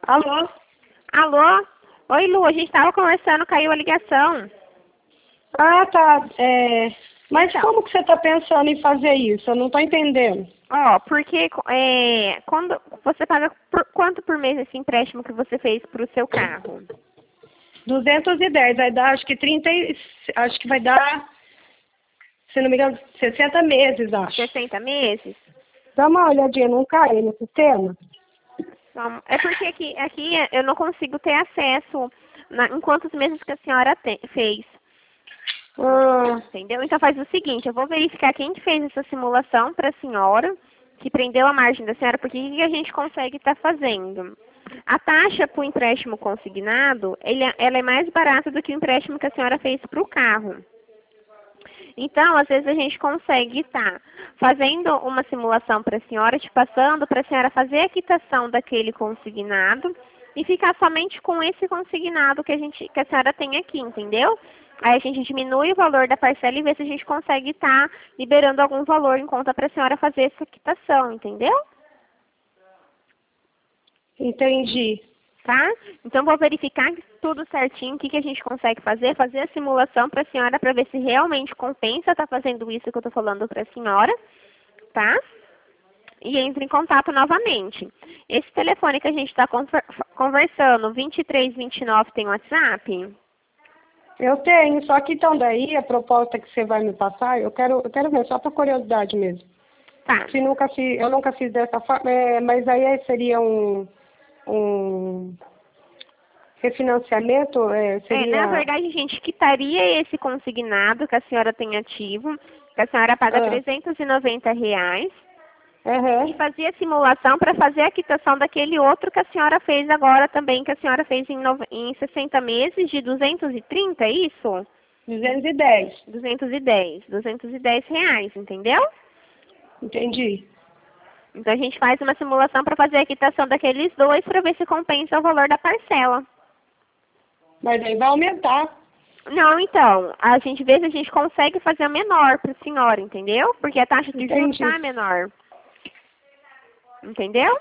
Alô? Alô? Oi, Lu, a gente estava conversando, caiu a ligação. Ah, tá. Mas Então. como que você está pensando em fazer isso? Eu não estou entendendo. Ó, porque quando você paga quanto por mês esse empréstimo que você fez para o seu carro? 210, vai dar, acho que vai dar, se não me engano, 60 meses, acho. 60 meses? Dá uma olhadinha, não cai no sistema? É porque aqui eu não consigo ter acesso em quantos meses que a senhora fez. Ah, Entendeu? Então faz o seguinte, eu vou verificar quem que fez essa simulação para a senhora, que prendeu a margem da senhora, porque o que a gente consegue estar fazendo? A taxa para o empréstimo consignado, ela é mais barata do que o empréstimo que a senhora fez para o carro. Então, às vezes a gente consegue estar fazendo uma simulação para a senhora, te passando para a senhora fazer a quitação daquele consignado e ficar somente com esse consignado que a senhora tem aqui, entendeu? Aí a gente diminui o valor da parcela e vê se a gente consegue estar liberando algum valor em conta para a senhora fazer essa quitação, entendeu? entendi. Tá? Então, vou verificar tudo certinho, o que a gente consegue fazer a simulação para a senhora, para ver se realmente compensa estar fazendo isso que eu estou falando para a senhora, tá? E entre em contato novamente. Esse telefone que a gente está conversando, 2329, tem WhatsApp? Eu tenho, só que então daí a proposta que você vai me passar, eu quero ver, só por curiosidade mesmo. Tá. Eu nunca fiz dessa forma, mas aí seria um refinanciamento, seria... Na verdade, a gente quitaria esse consignado que a senhora tem ativo, que a senhora paga R$ 390, Aham. e fazia simulação para fazer a quitação daquele outro que a senhora fez agora também, que a senhora fez em 60 meses de 230, é isso? 210. 210 reais, entendeu? Entendi. Então a gente faz uma simulação para fazer a quitação daqueles dois para ver se compensa o valor da parcela. Mas aí vai aumentar. Não, então, a gente vê se a gente consegue fazer a menor para a senhora, entendeu? Porque a taxa de juros Entendi. está menor. Entendeu?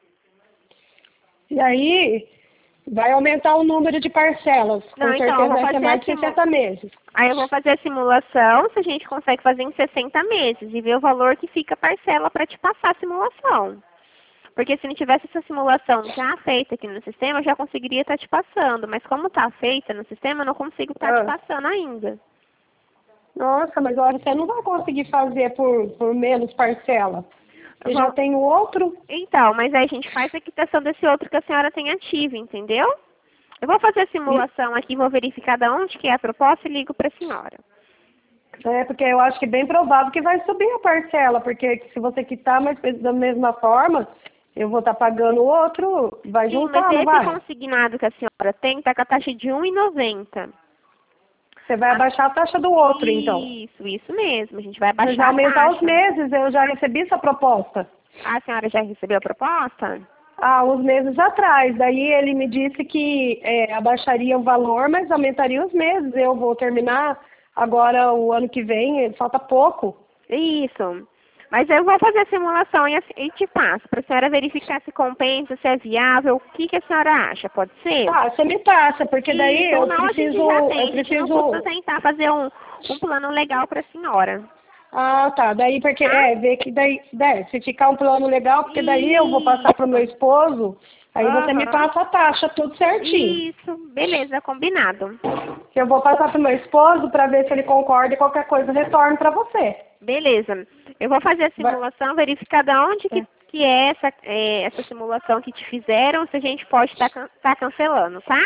E aí vai aumentar o número de parcelas. Não, Com então, eu certeza vou vai ser fazer mais de 60 meses. Aí eu vou fazer a simulação, se a gente consegue fazer em 60 meses e ver o valor que fica a parcela para te passar a simulação. Porque se não tivesse essa simulação já feita aqui no sistema, eu já conseguiria estar te passando. Mas como está feita no sistema, eu não consigo estar te passando ainda. Nossa, mas olha, você não vai conseguir fazer por menos parcela. Eu já tenho outro. Então, mas aí a gente faz a quitação desse outro que a senhora tem ativo, entendeu? Eu vou fazer a simulação aqui, vou verificar de onde que é a proposta e ligo para a senhora. Porque eu acho que é bem provável que vai subir a parcela, porque se você quitar, mas da mesma forma, eu vou estar pagando o outro, vai juntar, mas não esse vai? consignado que a senhora tem está com a taxa de 1,90. Você vai abaixar a taxa do outro, então. Isso mesmo. A gente vai abaixar Você vai aumentar a os taxa. meses, eu já recebi essa proposta. A senhora já recebeu a proposta? Uns meses atrás. Daí ele me disse que abaixaria o valor, mas aumentaria os meses. Eu vou terminar agora o ano que vem, falta pouco. Isso. Mas eu vou fazer a simulação e te passo, para a senhora verificar se compensa, se é viável, o que a senhora acha, pode ser? Você me passa, porque daí eu não, preciso... a gente não custa tentar fazer um plano legal para a senhora. Tá. Daí, porque, ver que daí, se ficar um plano legal, porque daí eu vou passar pro meu esposo, aí você me passa a taxa, tudo certinho. Isso, beleza, combinado. Eu vou passar pro meu esposo para ver se ele concorda e qualquer coisa eu retorno para você. Beleza. Eu vou fazer a simulação, verificar de onde que é essa simulação que te fizeram, se a gente pode estar cancelando, tá?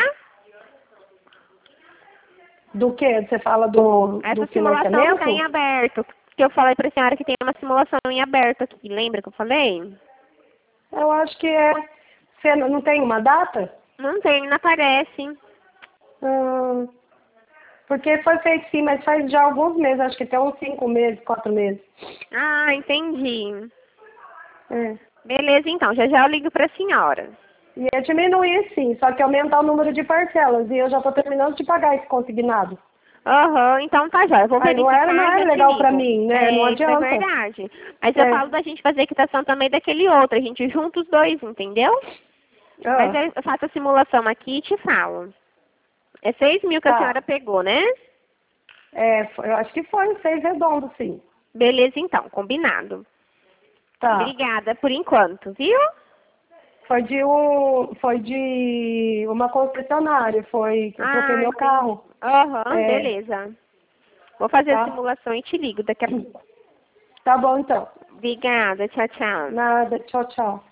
Do que? Você fala do Essa financiamento? simulação está em aberto. Que eu falei para a senhora que tem uma simulação em aberto aqui. Lembra que eu falei? Eu acho que Você não tem uma data? Não tem, não aparece. Porque foi feito sim, mas faz já alguns meses, acho que até uns 5 meses, 4 meses. Entendi. Beleza, então. Já eu ligo para a senhora. Ia diminuir sim, só que aumentar o número de parcelas. E eu já estou terminando de pagar esse consignado. Então tá já. Eu vou verificar. Não é legal pra mim, né? Não adianta. É verdade. Mas eu falo da gente fazer a quitação também daquele outro. A gente junta os dois, entendeu? Mas eu faço a simulação aqui e te falo. É 6 mil que a senhora pegou, né? Eu acho que foi 6 redondo, sim. Beleza, então, combinado. Tá. Obrigada por enquanto, viu? Foi de uma concessionária, foi que eu troquei meu carro. Beleza. Vou fazer a simulação e te ligo daqui a pouco. Tá bom, então. Obrigada, tchau, tchau. Nada, tchau, tchau.